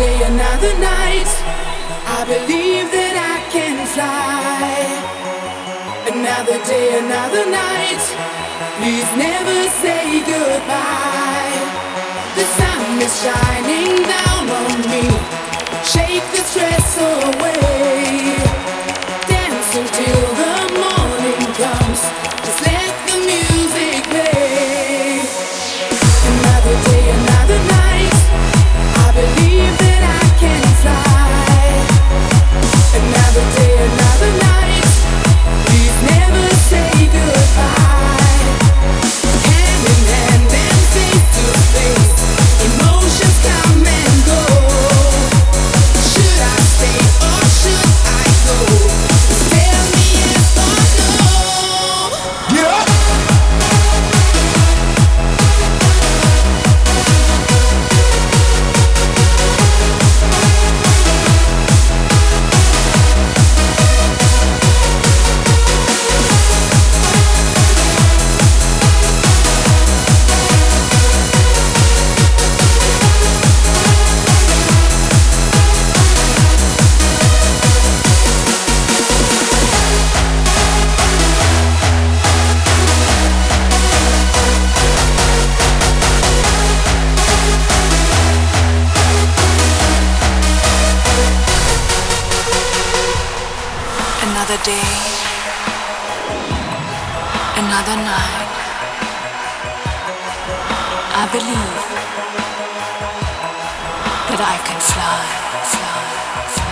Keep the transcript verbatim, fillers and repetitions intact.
day, another night. I believe that I can fly. Another day, another night. Please never say goodbye. The sun is shining down on me. Shake the stress away. Dance until the morning comes. Just let the music play. Another day, another night. I believe that I can fly. Another day, another night. Please never say goodbye. Hand in hand and face to face. Emotions come and go. Should I stay or should I go? Tell me yes or no. Yeah. Another day, another night. I believe that I can fly, fly, fly.